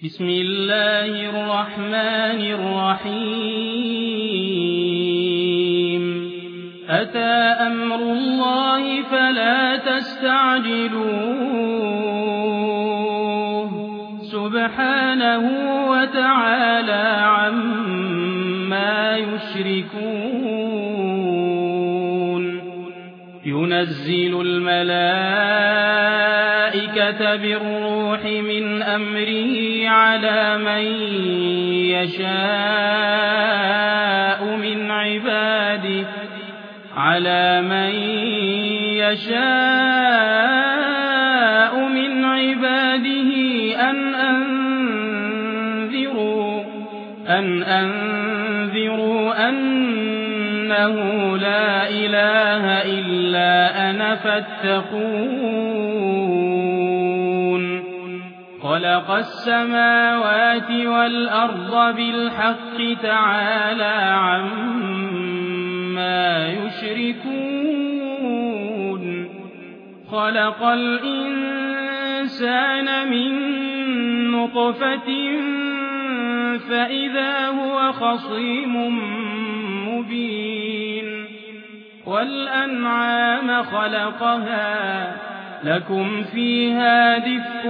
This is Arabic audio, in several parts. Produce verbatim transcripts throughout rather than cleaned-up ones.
بسم الله الرحمن الرحيم أتى أمر الله فلا تستعجلوه سبحانه وتعالى عما يشركون ينزل الملائكة بالروح من أمره على من يشاء من عباده على من يشاء من عباده أن أنذروا أن أنذروا أنه لا إله إلا أنا فاتقون خلق السماوات والأرض بالحق تعالى عما يشركون خلق الإنسان من نطفة فإذا هو خصيم مبين والأنعام خلقها لكم فيها دفء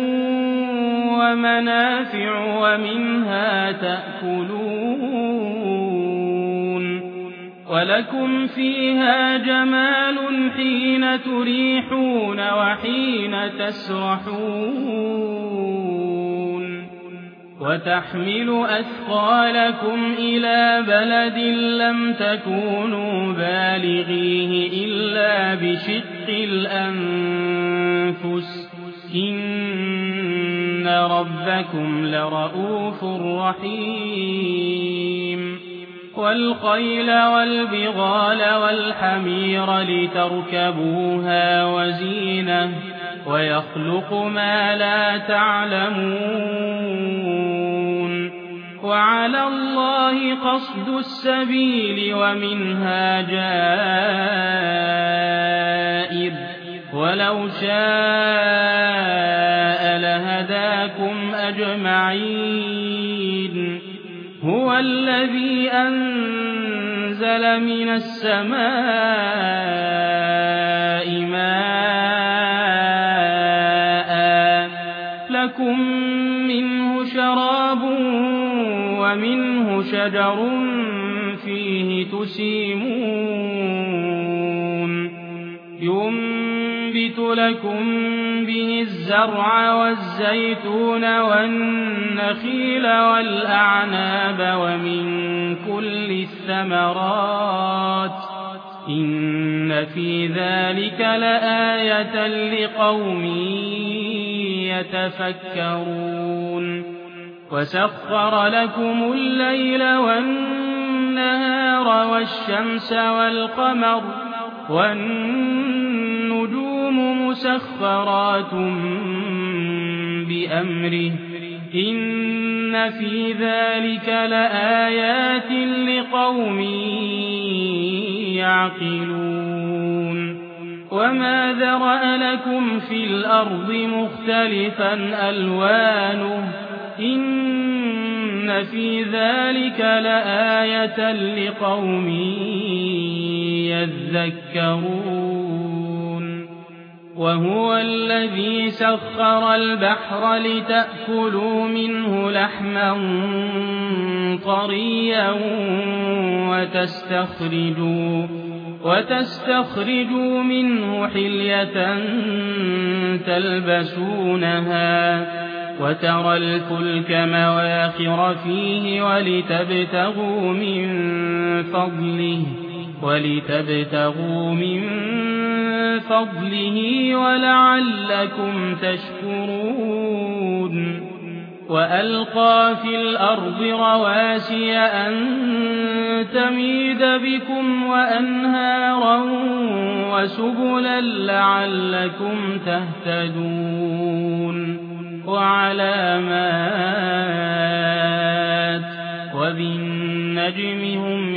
ومنافع ومنها تأكلون ولكم فيها جمال حين تريحون وحين تسرحون وتحمل أثقالكم إلى بلد لم تكونوا بالغيه إلا بشق الأنفس إن ربكم لرؤوف رحيم والخيل والبغال والحمير لتركبوها وزينة ويخلق ما لا تعلمون وعلى الله قصد السبيل ومنها جائر ولو شاء لهداكم أجمعين هو الذي أنزل من السماء ماء لكم منه شراب ومنه شجر فيه تسيمون ينبت لكم به الزرع والزيتون والنخيل والأعناب ومن كل الثمرات إن في ذلك لآية لقوم يتفكرون وسخر لكم الليل والنهار والشمس والقمر والنجوم مسخرات بأمره إن في ذلك لآيات لقوم يعقلون وما ذرأ لكم في الأرض مختلفا ألوانه إن في ذلك لآية لقوم يذكرون وهو الذي سخر البحر لتأكلوا منه لحما طريا وتستخرجوا وتستخرجوا منه حلية تلبسونها وترى الفلك مواخر فيه ولتبتغوا من فضله ولتبتغوا من فضله ولعلكم تشكرون وألقى في الأرض رواسي أن تميد بكم وأنهارا وسبلا لعلكم تهتدون وعلامات وبالنجم هم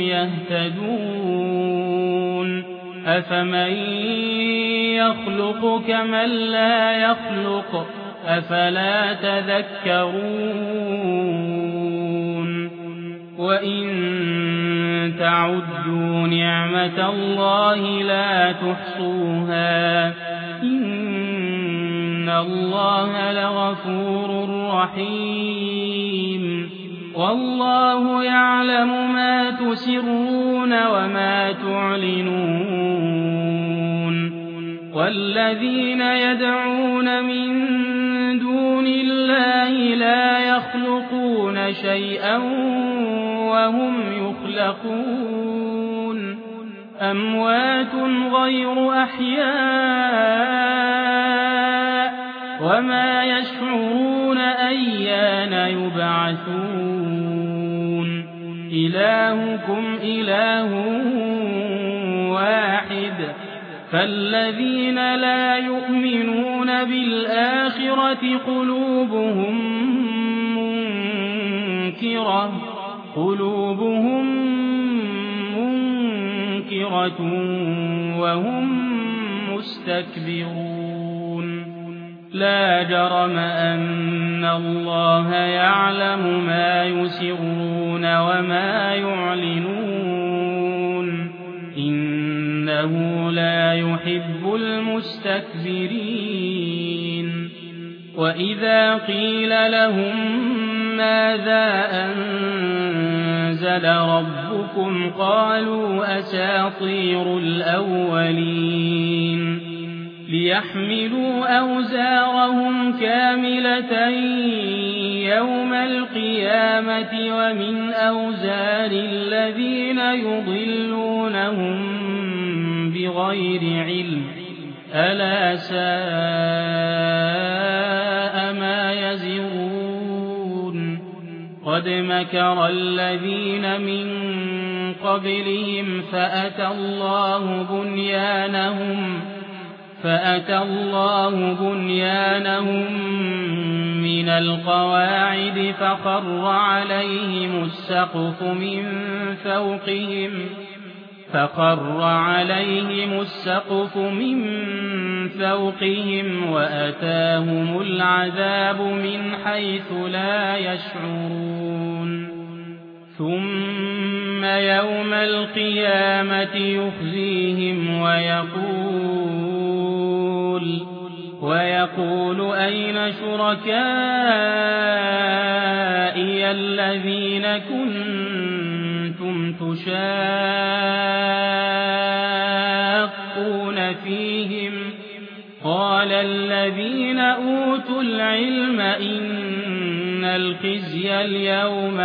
يهتدون أفمن يخلق كمن لا يخلق أفلا تذكرون وإن تعدوا نعمة الله لا تحصوها إن الله لغفور رحيم والله يعلم ما تسرون وما تعلنون والذين يدعون من دون الله لا يخلقون شيئا وهم يخلقون أموات غير أحياء وما يشعرون أيان يبعثون إلهكم إله واحد فالذين لا يؤمنون بالآخرة قلوبهم منكرة قلوبهم منكرة وهم مستكبرون لا جرم أن الله يعلم ما يسرون وما يعلنون إنه لا يحب المستكبرين وإذا قيل لهم ماذا أنزل ربكم قالوا أساطير الأولين ليحملوا أوزارهم كاملة يوم القيامة ومن أوزار الذين يضلونهم بغير علم ألا ساء ما يزرون قد مكر الذين من قبلهم فأتى الله بنيانهم فأتى الله بنيانهم من القواعد فخر عليهم السقف من فوقهم فخر عليهم السقف من فوقهم وأتاهم العذاب من حيث لا يشعرون ثم يوم القيامة يخزيهم ويقول ويقول أين شركائي الذين كنتم تشاقون فيهم قال الذين أوتوا العلم إن الخزي اليوم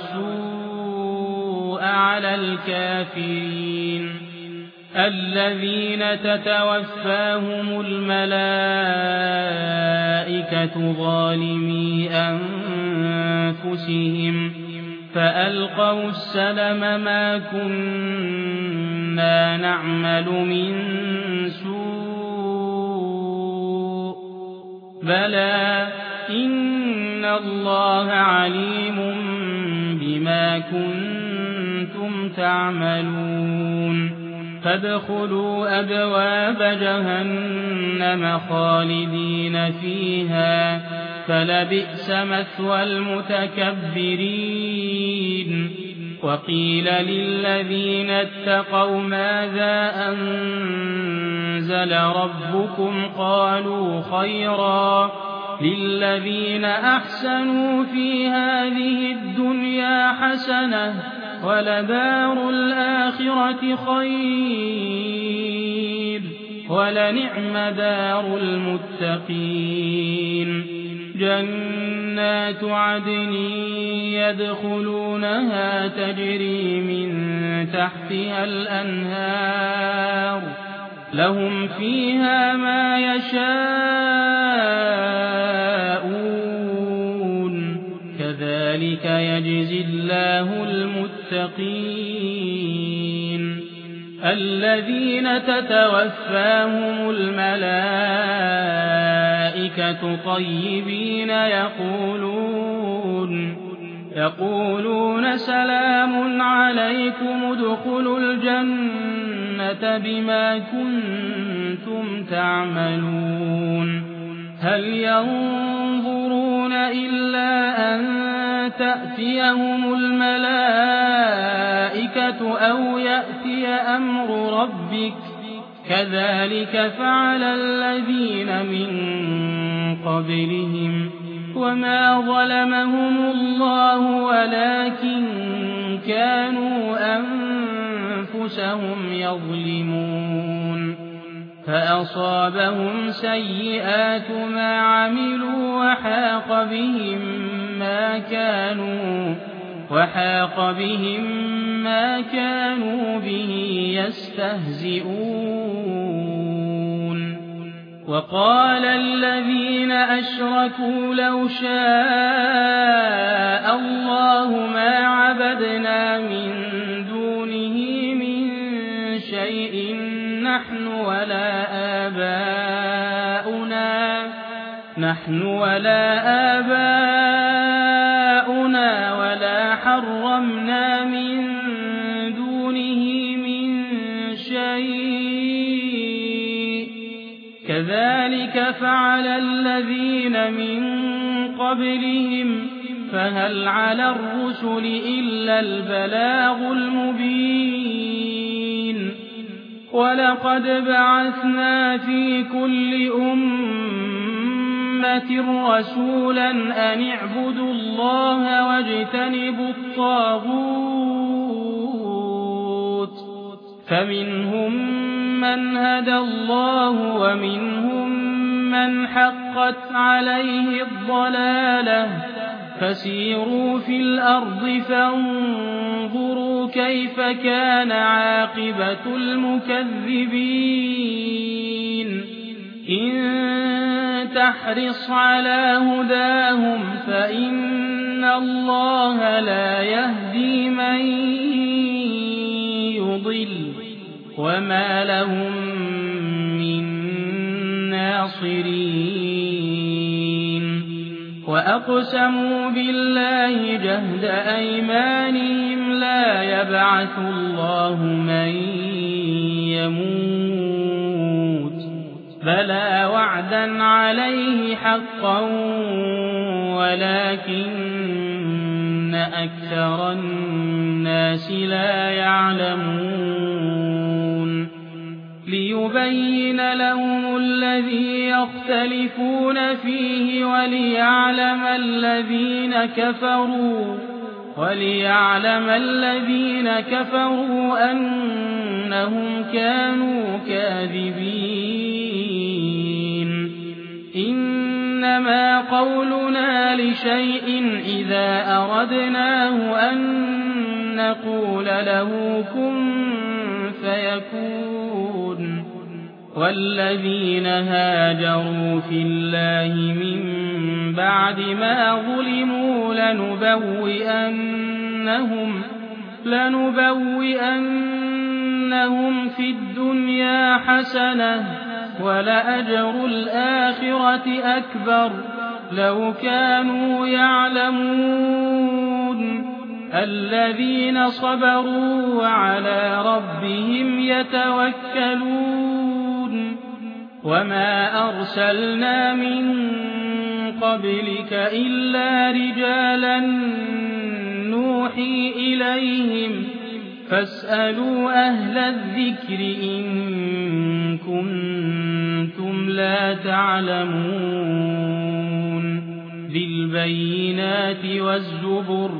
والسوء على الكافرين الذين تتوفاهم الملائكة ظالمي أنفسهم فألقوا السلم ما كنا نعمل من سوء بلى إن الله عليم بما كنتم تعملون فادخلوا أبواب جهنم خالدين فيها فلبئس مثوى المتكبرين وقيل للذين اتقوا ماذا أنزل ربكم قالوا خيرا للذين أحسنوا في هذه الدنيا حسنة ولدار الآخرة خير ولنعم دار المتقين جنات عدن يدخلونها تجري من تحتها الأنهار لهم فيها ما يشاءون كذلك يجزي الله المتقين الذين تتوفاهم الملائكة طيبين يقولون يقولون سلام عليكم ادخلوا الجنة بما كنتم تعملون هل ينظرون إلا أن تأتيهم الملائكة أو يأتي أمر ربك كذلك فعل الذين من قبلهم وما ظلمهم الله ولكن كانوا أنفسهم يظلمون فأصابهم سيئات ما عملوا وحاق بهم ما كانوا وحاق بهم ما كانوا به يستهزئون وقال الذين أشركوا لو شاء الله ما عبدنا من دونه من شيء نحن ولا آباؤنا نحن ولا آباؤنا ولا حرمنا من دونه من شيء كذلك فعل الذين من قبلهم فهل على الرسل إلا البلاغ المبين ولقد بعثنا في كل أمة رسولا أن اعبدوا الله واجتنبوا الطاغوت فمنهم من هدى الله ومنهم من حقت عليه الضلالة فسيروا في الأرض فانظروا كيف كان عاقبة المكذبين إن تحرص على هداهم فإن الله لا يهدي من يضل وما لهم من ناصرين وأقسموا بالله جهد أيمانهم لا يبعث الله من يموت بلى وعدا عليه حقا ولكن أكثر الناس لا يعلمون ليبين لهم الذي يختلفون فيه وليعلم الذين كفروا وليعلم الذين كفروا أنهم كانوا كاذبين إنما قولنا لشيء إذا أردناه أن نقول له كن فيكون والذين هاجروا في الله من بعد ما ظلموا لنبوئنهم لنبوئنهم في الدنيا حسنة ولأجر الآخرة أكبر لو كانوا يعلمون الذين صبروا وعلى ربهم يتوكلون وما أرسلنا من قبلك إلا رجالا نوحي إليهم فاسألوا أهل الذكر إن كنتم لا تعلمون بالبينات والزبر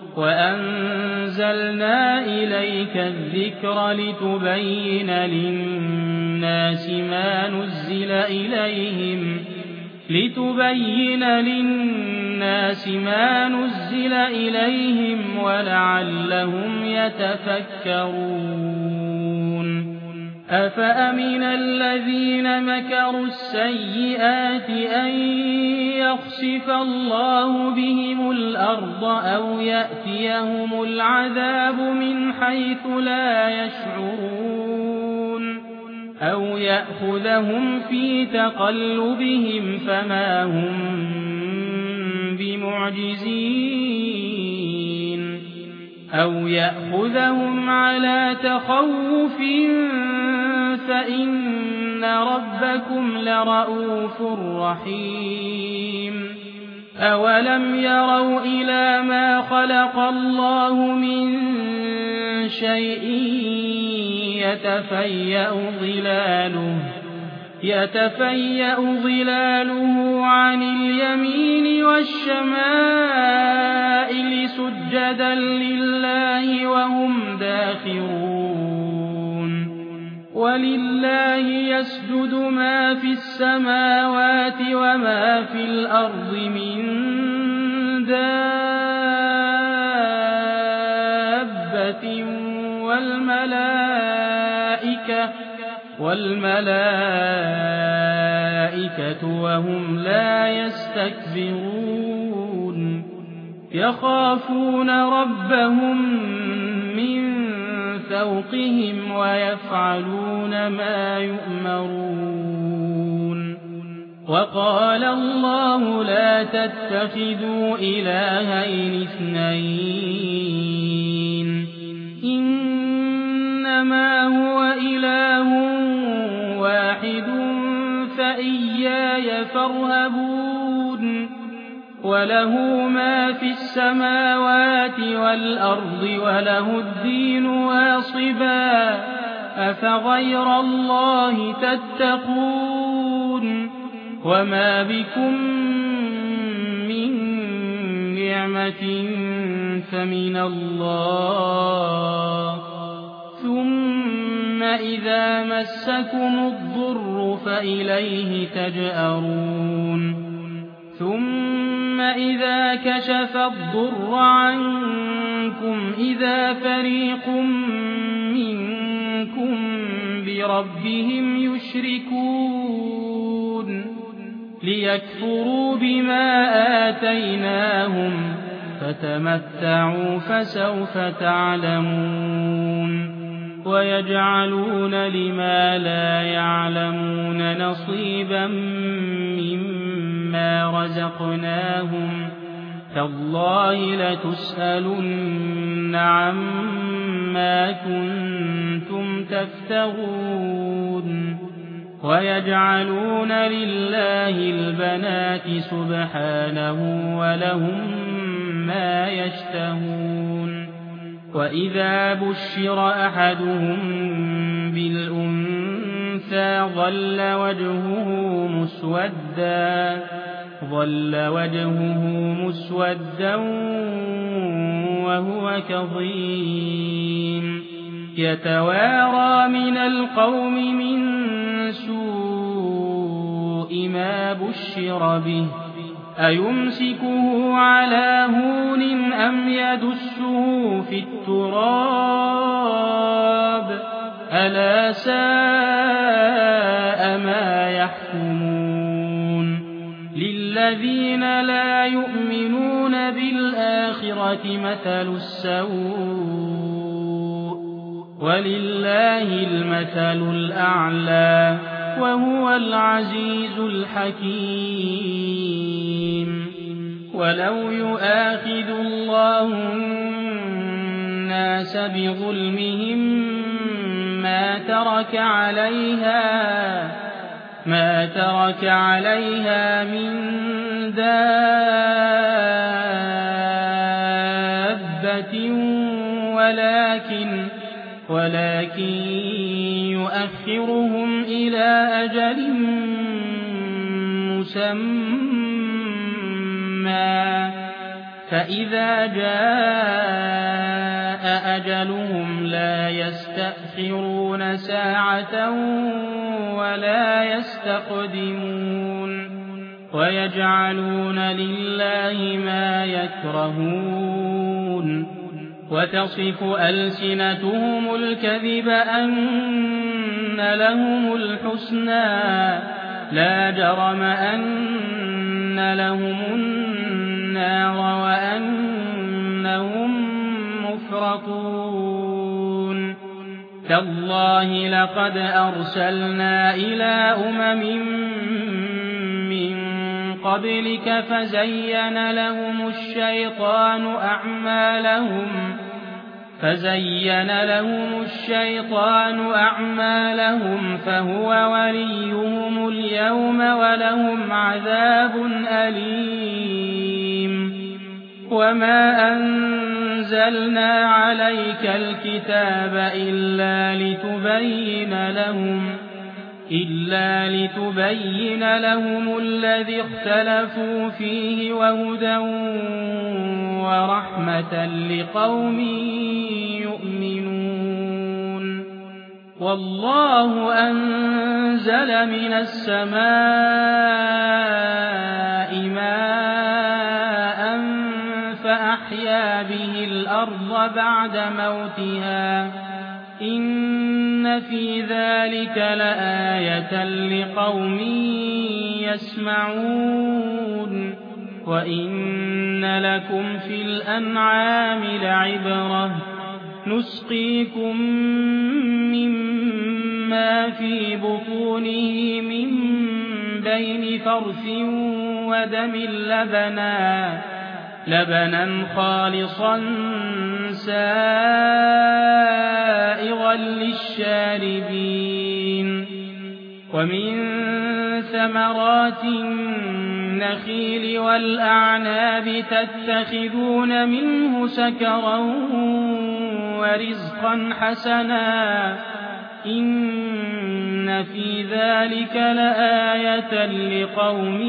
وأنزلنا إليك الذكر لتبين للناس ما نزل إليهم لتبين للناس ما نزل إليهم ولعلهم يتفكرون أفأمن الذين مكروا السيئات أن يخسف الله بهم الأرض أو يأتيهم العذاب من حيث لا يشعرون أو يأخذهم في تقلبهم فما هم بمعجزين أو يأخذهم على تخوف فإن ربكم لرؤوف رحيم أولم يروا إلى ما خلق الله من شيء يتفيأ ظلاله يتفيأ ظلاله عن اليمين والشمائل سجدا لله وهم داخرون ولله يسجد ما في السماوات وما في الأرض من دابة والملائكة والملائكة وهم لا يستكبرون يخافون ربهم من فوقهم ويفعلون ما يؤمرون وقال الله لا تتخذوا إلهين اثنين إنما هو إله واحد فإياي فارهبون وله ما في السماوات والأرض وله الدين واصبا أفغير الله تتقون وما بكم من نعمة فمن الله ثم إذا مسكم الضر فإليه تجأرون ثم إذا كشف الضر عنكم إذا فريق منكم بربهم يشركون ليكفروا بما آتيناهم فتمتعوا فسوف تعلمون ويجعلون لما لا يعلمون نصيبا مما رزقناهم تالله لتسألن عما كنتم تفترون ويجعلون لله البنات سبحانه ولهم ما يشتهون وإذا بشر أحدهم بالأنثى ظل وجهه مسودا ظل وجهه مسودا وهو كظيم يتوارى من القوم من سوء ما بشر به أيمسكه على هون أم يدسه في التراب ألا ساء ما يحكمون للذين لا يؤمنون بالآخرة مثل السوء ولله المثل الأعلى وهو العزيز الحكيم ولو يؤاخذ الله الناس بظلمهم ما ترك عليها ما ترك عليها من دابة ولكن ولكن يؤخرهم إلى أجل مسمى فإذا جاء أجلهم لا يستأخرون ساعة ولا يستقدمون ويجعلون لله ما يكرهون وتصف ألسنتهم الكذب أن لهم الحسنى لا جرم أن لهم النار وأنهم مفرطون تالله لقد أرسلنا إلى أمم من قبلك فزين لهم الشيطان أعمالهم فزين لهم الشيطان أعمالهم فهو وليهم اليوم ولهم عذاب أليم. وما أنزلنا عليك الكتاب إلا لتبين لهم إلا لتبين لهم الذي اختلفوا فيه وهدى ورحمة لقوم يؤمنون. والله أنزل من السماء ماء فأحيا به الأرض بعد موتها إن في ذلك لآية لقوم يسمعون. وإن لكم في الأنعام لعبرة نسقيكم مما في بطونه من بين فرث ودم لبنا لبنا خالصا سائغا للشاربين. ومن ثمرات النخيل والأعناب تتخذون منه سكرا ورزقا حسنا إن في ذلك لآية لقوم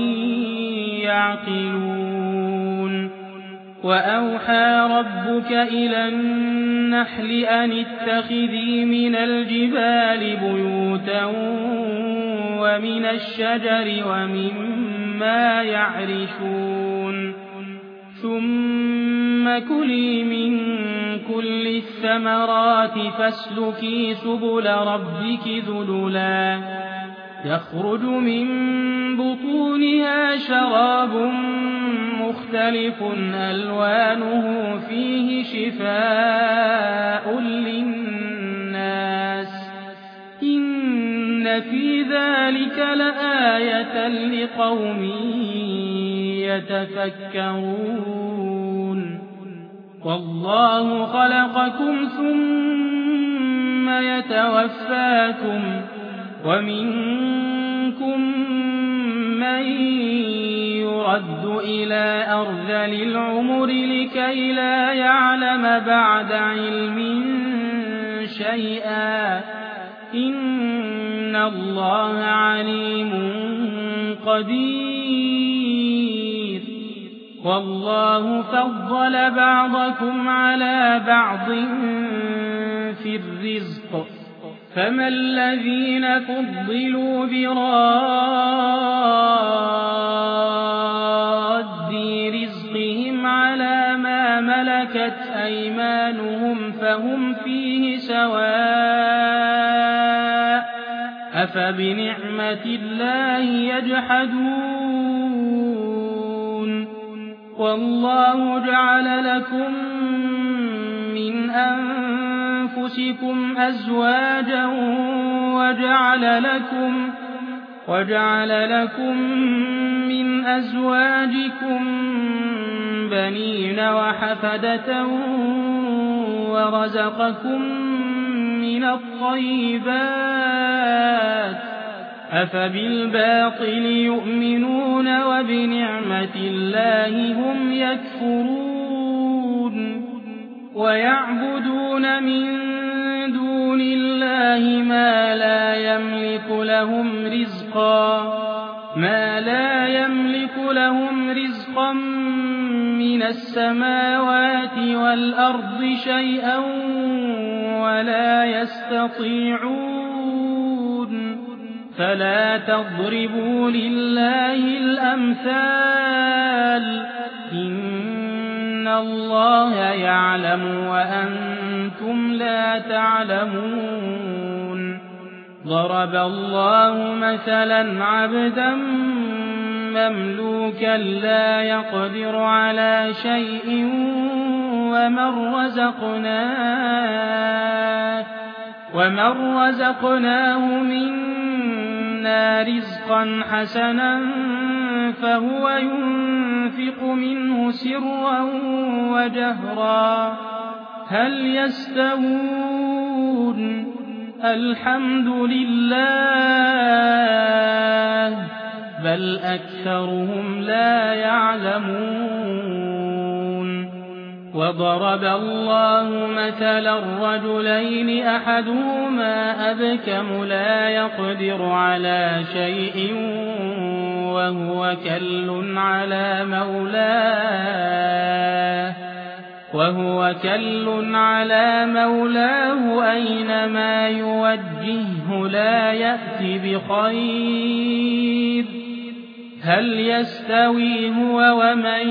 يعقلون. وأوحى ربك إلى النحل أن اتخذي من الجبال بيوتا ومن الشجر ومما يعرشون ثم كلي من كل الثمرات فاسلكي سبل ربك ذللا يخرج من بطونها شراب مختلف ألوانه فيه شفاء للناس إن في ذلك لآية لقوم يتفكرون. والله خلقكم ثم يتوفاكم ومنكم من يرد إلى أرذل العمر لكي لا يعلم بعد علم شيئا إن الله عليم قدير. والله فضل بعضكم على بعض في الرزق فما الذين فضلوا براد رزقهم على ما ملكت أيمانهم فهم فيه سواء أفبنعمة الله يجحدون. والله جعل لكم من أنفسكم أزواجا وجعل لكم وجعل لكم من أزواجكم بنين وحفدة ورزقكم من الطيبات أفبالباطل يؤمنون وبنعمة الله هم يكفرون. ويعبدون من دون الله ما لا يملك لهم رزقا ما لا يملك لهم رزقا من السماوات والأرض شيئا ولا يستطيعون. فلا تضربوا لله الأمثال إن الله يعلم وأنتم لا تعلمون. ضرب الله مثلا عبدا مملوكا لا يقدر على شيء ومن رزقناه ومن رزقناه منا رزقا حسنا فهو ينفق منه سرا وجهرا هل يستوون الحمد لله بل أكثرهم لا يعلمون وضرب الله مثلا الرجلين أحدهما أبكم لا يقدر على شيء وهو كل على مولاه وهو كل على مولاه أينما يوجهه لا يأتي بخير هل يستوي هو ومن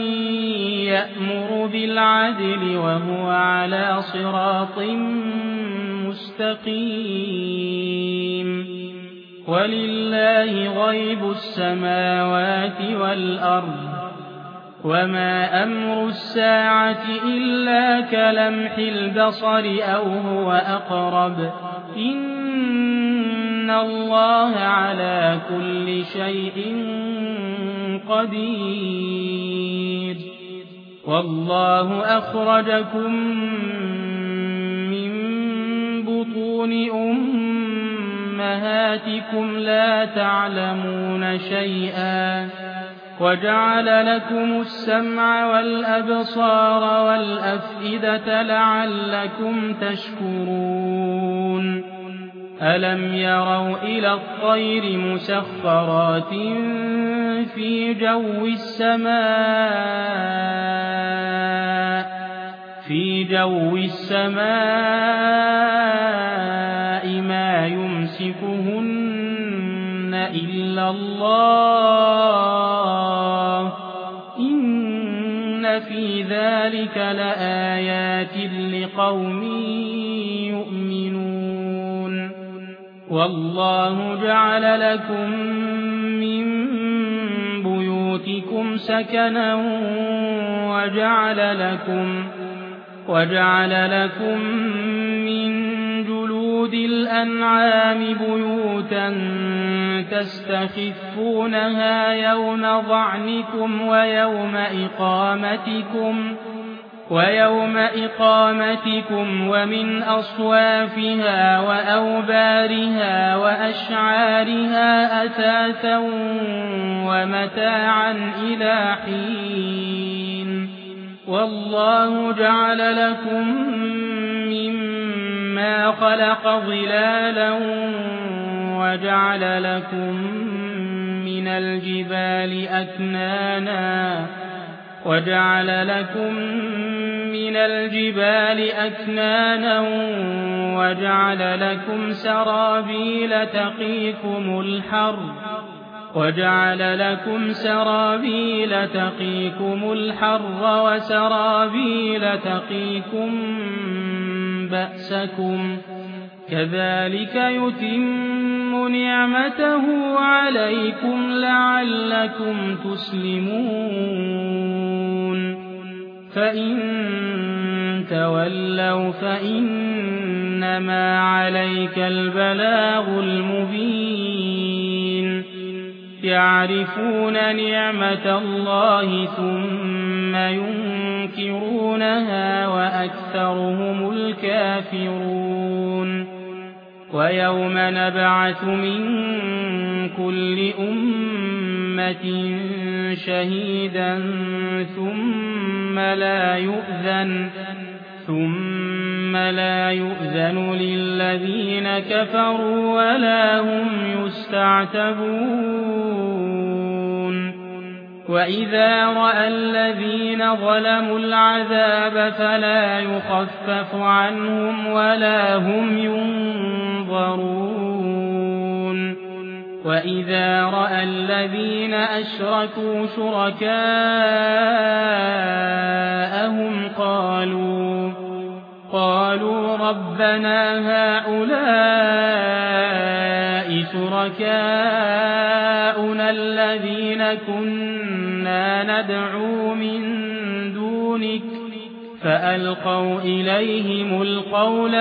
يأمر بالعدل وهو على صراط مستقيم ولله غيب السماوات والأرض وما أمر الساعة إلا كلمح البصر أو هو أقرب إن الله على كل شيء قدير والله أخرجكم من بطون أمهاتكم لا تعلمون شيئا وجعل لكم السمع والأبصار والأفئدة لعلكم تشكرون ألم يروا إلى الطير مسخرات في جو السماء في جو السماء ما يمسكهن إلا الله إن في ذلك لآيات لقوم يؤمنون والله جعل لكم من بيوتكم سكنا وجعل لكم وجعل لكم من جلود الأنعام بيوتا تستخفونها يوم ظعنكم ويوم إقامتكم ويوم إقامتكم ومن أصوافها وأوبارها وأشعارها أثاثا ومتاعا إلى حين والله جعل لكم مما خلق ظلالا وجعل لكم من الجبال أكنانا وجعل لكم من الجبال أكنانا وجعل لكم سرابيل تقيكم الحر وجعل لكم سرابيل تقيكم الحر وسرابيل تقيكم بأسكم كذلك يتم نعمته عليكم لعلكم تسلمون فإن تولوا فإنما عليك البلاغ المبين يعرفون نعمة الله ثم ينكرونها وأكثرهم الكافرون ويوم نبعث من كل أمة شهيدا ثم لا يؤذن ثم لا يؤذن للذين كفروا ولا هم يستعتبون وإذا رأى الذين ظلموا العذاب فلا يخفف عنهم ولا هم ينظرون وإذا رأى الذين أشركوا شركاءهم قالوا قالوا ربنا هؤلاء شركاؤنا الذين كنا ندعو من دونك فألقوا إليهم القول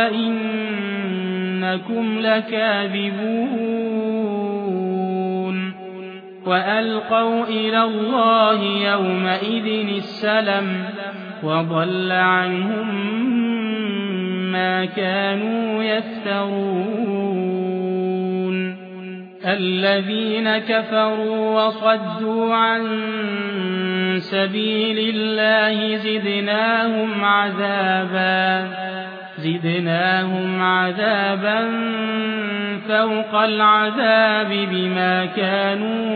إنكم لكاذبون وألقوا إلى الله يومئذ السلم وضل عنهم ما كانوا يفترون الذين كفروا وصدوا عن سبيل الله زدناهم عذابا زدناهم عذابا فوق العذاب بما كانوا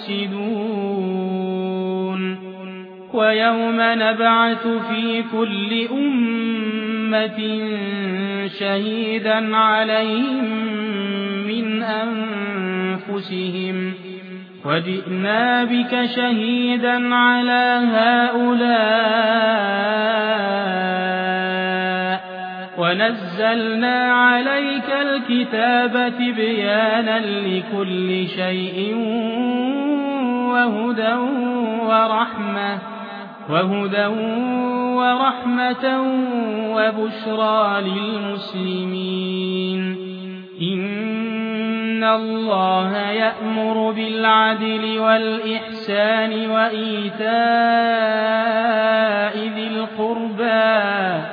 يفسدون ويوم نبعث في كل أمة شهيدا عليهم من أنفسهم وجئنا بك شهيدا على هؤلاء ونزلنا عليك الكتاب تبيانا لكل شيء وهدى ورحمة وهدى ورحمة وبشرى للمسلمين إن الله يأمر بالعدل والإحسان وإيتاء ذي القربى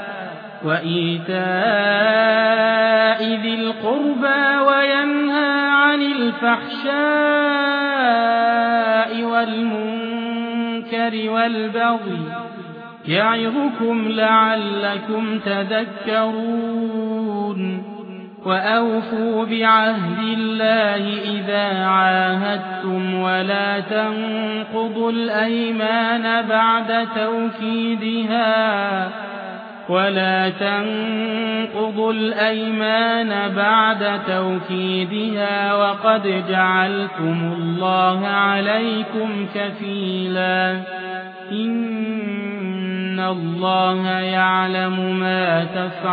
وإيتاء ذي القربى وينهى عن الفحشاء والمنكر والبغي يعظكم لعلكم تذكرون وأوفوا بعهد الله إذا عاهدتم ولا تنقضوا الأيمان بعد توكيدها ولا تنقضوا الأيمان بعد توكيدها وقد جعلتم الله عليكم كفيلا إن الله يعلم ما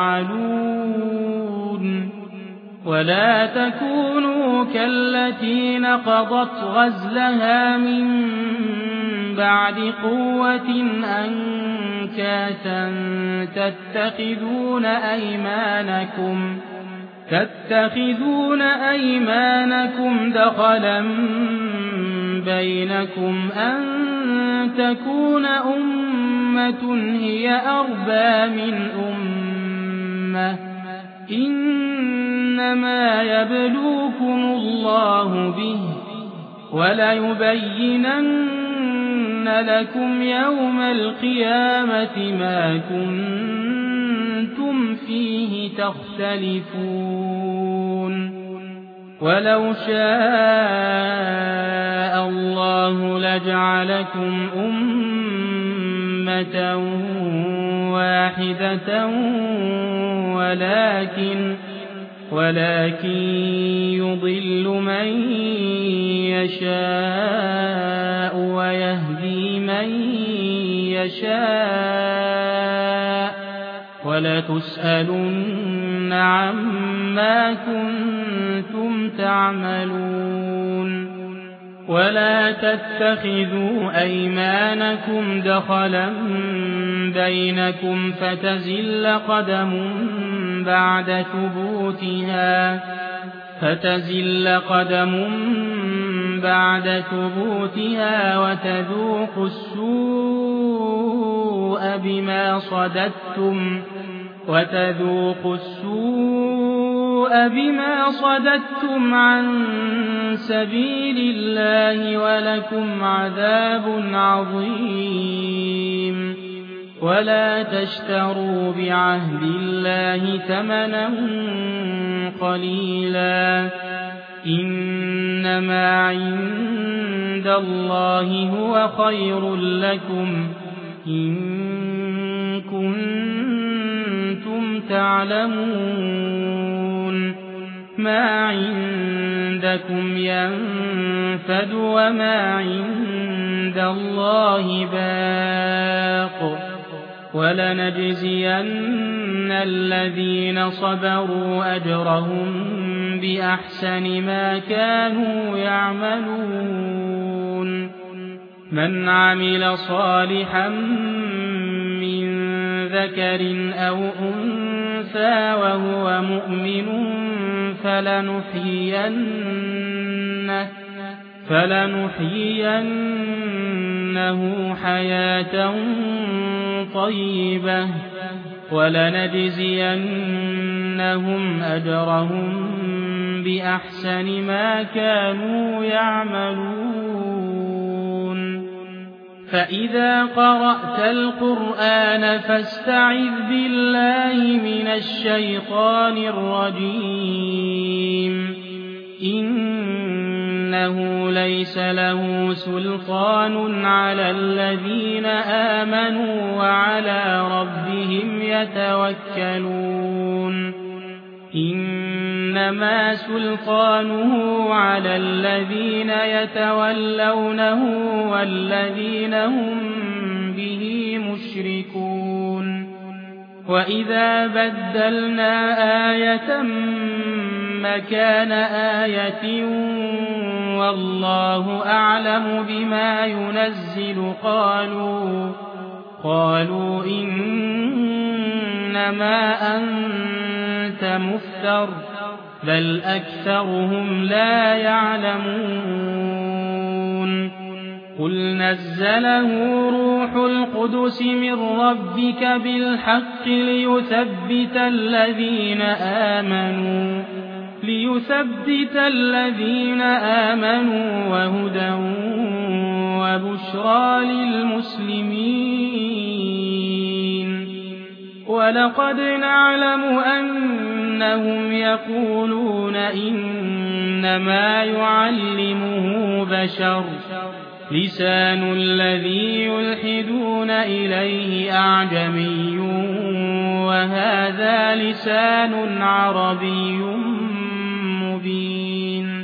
تفعلون ولا تكونوا كالتي نقضت غزلها من بعد قوة أنكاثا تتخذون أيمانكم تتخذون أيمانكم دخلا بينكم أن تكون أمة هي أربى من أمة إنما يبلوكم الله به وليبينن لكم يوم القيامة ما كنتم فيه تختلفون ولو شاء الله لجعلكم أمة واحدة ولكن ولكن يضل من يشاء ويهدي من يشاء ولتسألن عما كنتم تعملون ولا تتخذوا أيمانكم دخلا بينكم فتزل قدم بعد ثبوتها فتزل قدم بعد ثبوتها وتذوقوا السوء بما صددتم وتذوقوا السوء بما صددتم عن سبيل الله ولكم عذاب عظيم ولا تشتروا بعهد الله ثمنا قليلا إنما عند الله هو خير لكم إن كنتم تعلمون ما عندكم ينفد وما عند الله باق ولنجزين الذين صبروا أجرهم بأحسن ما كانوا يعملون من عمل صالحا من ذكر أو أنثى وهو مؤمن فلنحيينه فلنحيينه حياة طيبة ولنجزينهم أجرهم بأحسن ما كانوا يعملون فإذا قرأت القرآن فاستعذ بالله من الشيطان الرجيم إنه ليس له سلطان على الذين آمنوا وعلى ربهم يتوكلون إنما سلطانه على الذين يتولونه والذين هم به مشركون وإذا بدلنا آية مكان آية والله أعلم بما ينزل قالوا قالوا إنما أنت مفتر بل أكثرهم لا يعلمون قل نزله روح القدس من ربك بالحق ليثبت الذين آمنوا ليثبت الذين آمنوا وهدى وبشرى للمسلمين ولقد نعلم أنهم يقولون إنما يعلمه بشر لسان الذي يلحدون إليه أعجمي وهذا لسان عربي مبين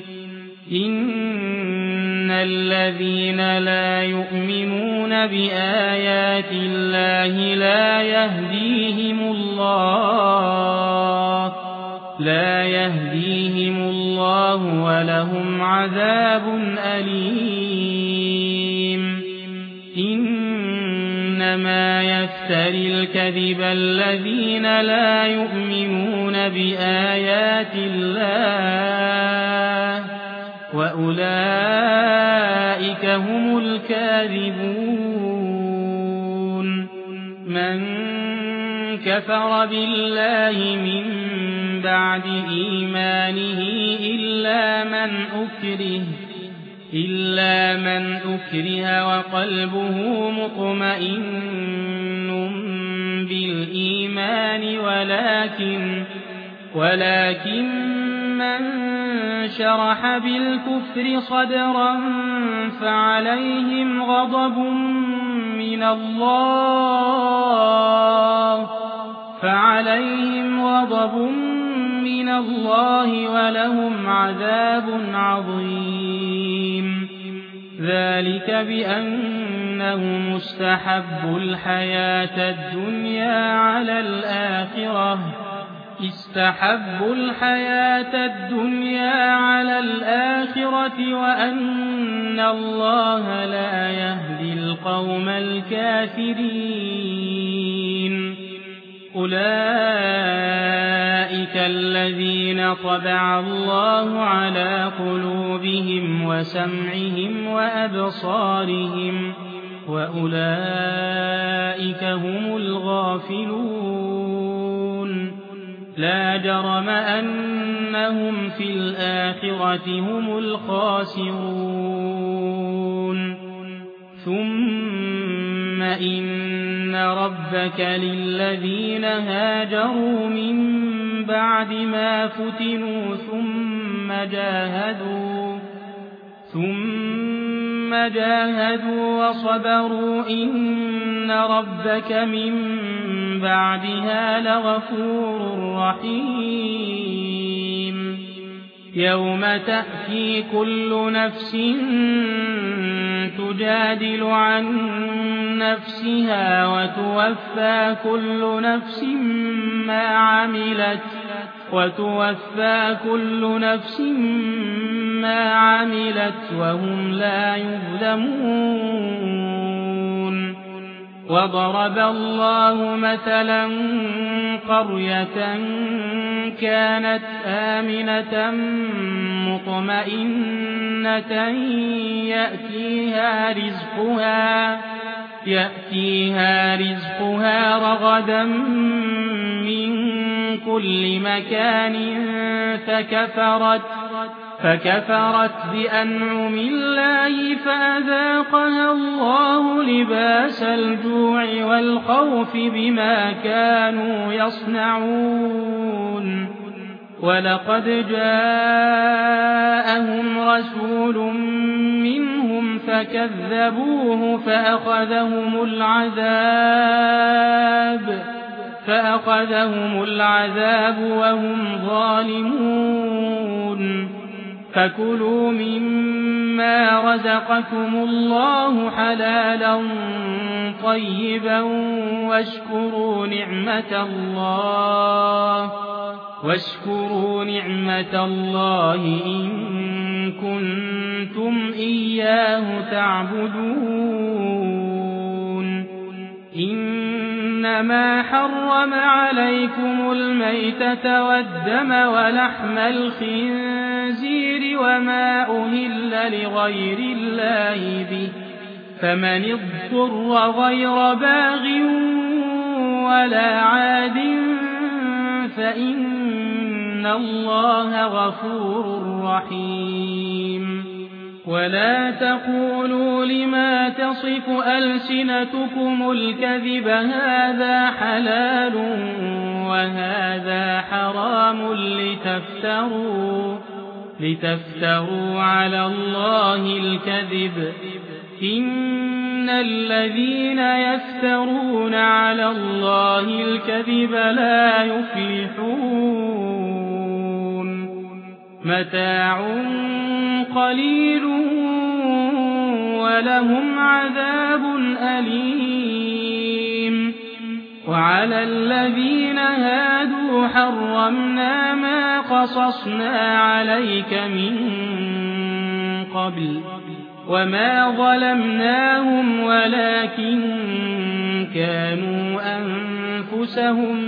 إن الذين لا يؤمنون بآيات الله لا يهديهم الله لا يهديهم الله ولهم عذاب أليم إنما يفتري الكذب الذين لا يؤمنون بآيات الله وأولئك هم الكاذبون من كفر بالله من بعد إيمانه إلا من أكره إلا من أكره وقلبه مطمئن بالإيمان ولكن ولكن من شرح بالكفر صدرا فعليهم غضب من الله فعليهم غضب من الله ولهم عذاب عظيم ذلك بأنهم استحبوا الحياة الدنيا على الآخرة استحبوا الحياة الدنيا على الآخرة وأن الله لا يهدي القوم الكافرين أولئك الذين طبع الله على قلوبهم وسمعهم وأبصارهم وأولئك هم الغافلون لا جرم أنهم في الآخرة هم الخاسرون ثم إن ربك للذين هاجروا من بعد ما فتنوا ثم جاهدوا ثم جاهدوا وصبروا إن ربك من بعدها لغفور رحيم يوم تأتي كل نفس تجادل عن نفسها وتوفى كل نفس ما عملت وتوفى كل نفس ما عملت وهم لا يظلمون وضرب الله مثلا قرية كانت آمنة مطمئنة يأتيها رزقها يأتيها رزقها رغدا من كل مكان فكفرت فكفرت بأنعم الله فأذاقها الله لباس الجوع والخوف بما كانوا يصنعون ولقد جاءهم رسول منهم فكذبوه فأخذهم العذاب فأخذهم العذاب وهم ظالمون فكلوا مما رزقكم الله حلالا طيبا واشكروا نعمة الله واشكروا نعمة الله إن كنتم إياه تعبدون إنما حرم عليكم الميتة والدم ولحم الخنزير وما أهل لغير الله به فمن اضطر غير باغ ولا عاد فإن الله غفور رحيم ولا تقولوا لما تصف ألسنتكم الكذب هذا حلال وهذا حرام لتفتروا لتفتروا على الله الكذب إن الذين يفترون على الله الكذب لا يفلحون متاع قليل ولهم عذاب أليم وعلى الذين هادوا حرمنا ما قصصنا عليك من قبل وما ظلمناهم ولكن كانوا أنفسهم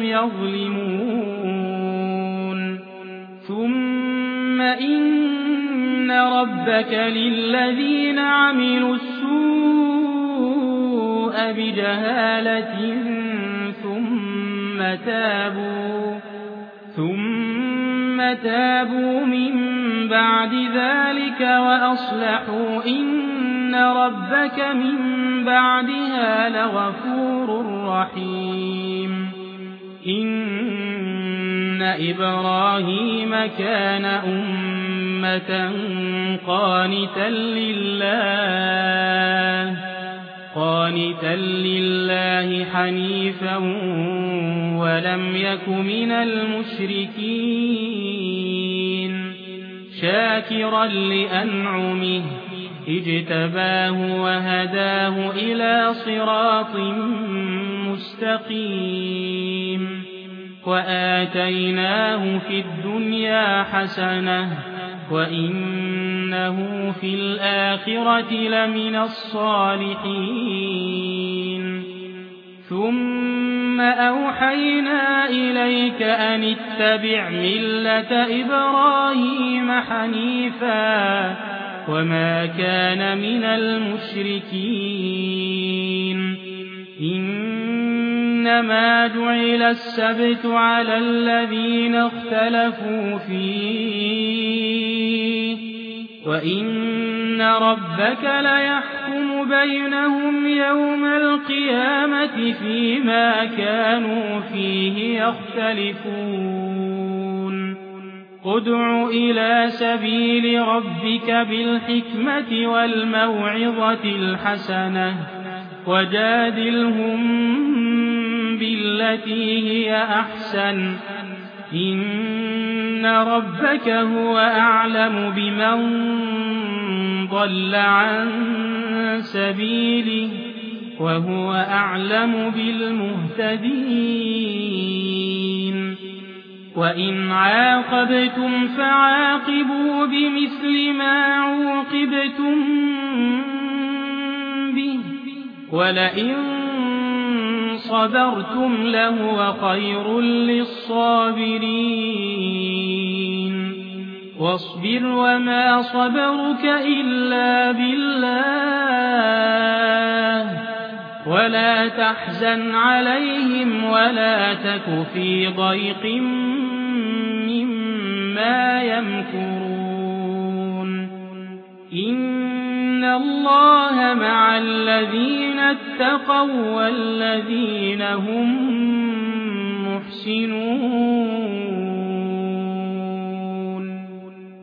يظلمون ثم إن ربك للذين عملوا السوء بجهالة ثم تابوا ثم تابوا من بعد ذلك وأصلحوا إن ربك من بعدها لغفور رحيم إن إبراهيم كان أمة قانتا لله قانتا لله حنيفا ولم يك من المشركين شاكرا لأنعمه اجتباه وهداه إلى صراط مستقيم وآتيناه في الدنيا حسنة وإنه في الآخرة لمن الصالحين ثم أوحينا إليك أن اتبع ملة إبراهيم حنيفا وما كان من المشركين إنما جعل السبت على الذين اختلفوا فيه وإن ربك ليحكم بينهم يوم القيامة فيما كانوا فيه يختلفون ادع إلى سبيل ربك بالحكمة والموعظة الحسنة وجادلهم بالتي هي أحسن إن ربك هو أعلم بمن ضل عن سبيله وهو أعلم بالمهتدين وإن عاقبتم فعاقبوا بمثل ما عوقبتم به ولئن صبرتم لهو خير للصابرين واصبر وما صبرك إلا بالله ولا تحزن عليهم ولا تك في ضيق مما يمكرون إن الله مع الذين اتقوا والذين هم محسنون